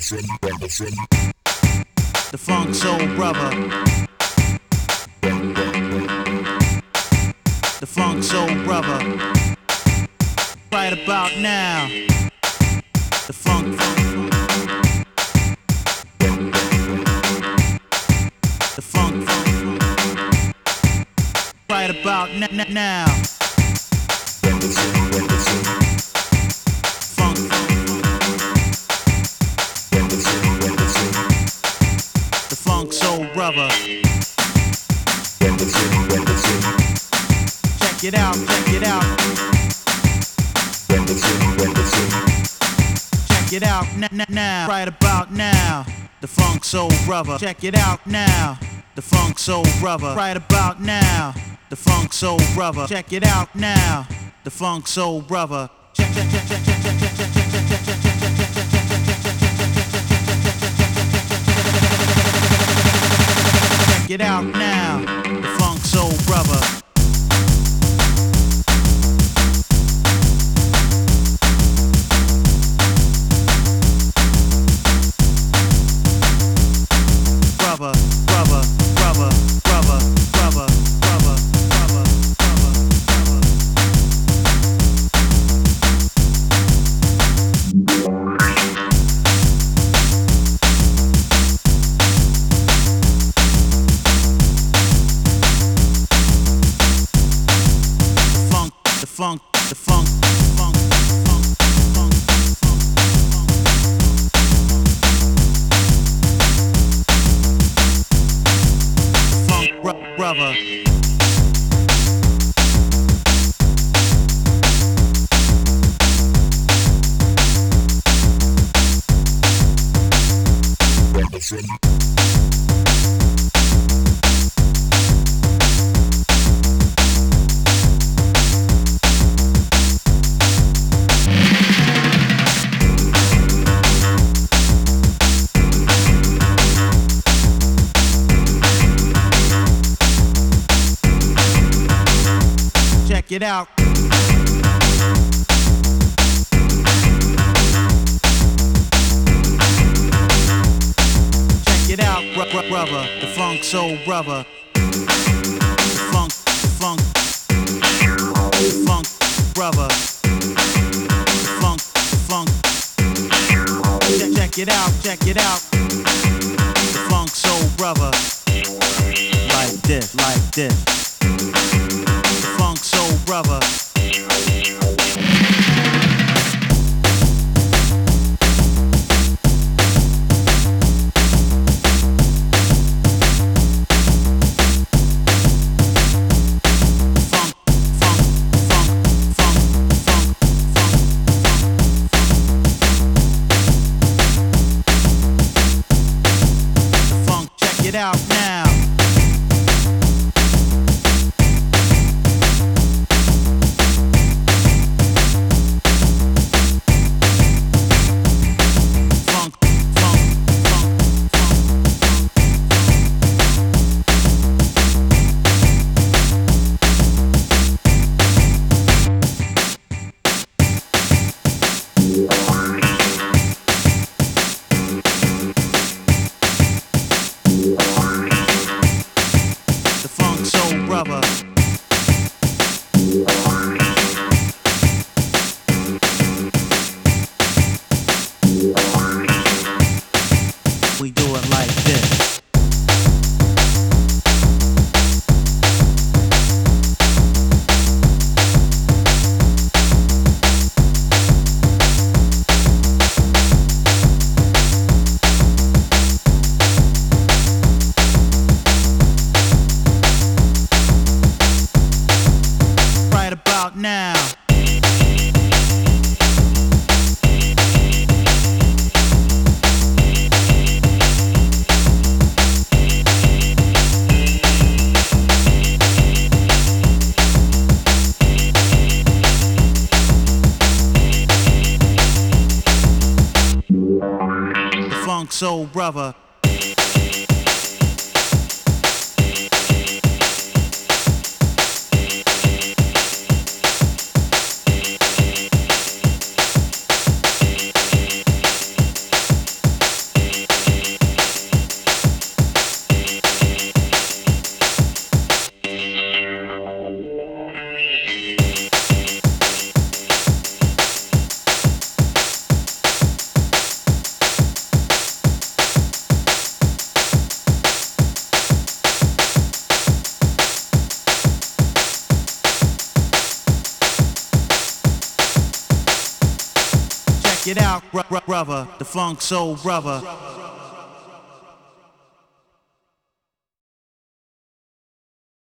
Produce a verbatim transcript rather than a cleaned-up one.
The Funk Soul Brother. The Funk Soul Brother. Right about now. The funk, funk, the funk, funk, right about n- n- now. Funk, the Funk Soul Brother. Check it out, check it out. Check it out n- n- now, right about now. The Funk Soul Brother. Check it out now. The Funk Soul Brother. Right about now. The Funk Soul Brother. Check it out now. The Funk Soul Brother. Check check check check check check check check check check check check check check it out now. The Funk Soul Brother. Brother, brother, brother, brother, brother, brother, brother, brother, The funk, the funk, the funk, the funk, the funk, the funk, the funk, the funk, bro- brother. Check it out. Check it out, bro- bro- brother. The Funk Soul Brother. The funk, the funk, the funk, brother. The funk, the funk. Check, check it out, check it out. The Funk Soul Brother. Like this, like this. The Funk Soul Brother. Funk, funk, funk, funk, funk, funk, funk. The funk, check it out now. Funk, funk, funk, funk, the Funk Soul Brother. We do it like this. Right about now. The Funk Soul Brother. Get out, br- br- brother, the funk soul brother.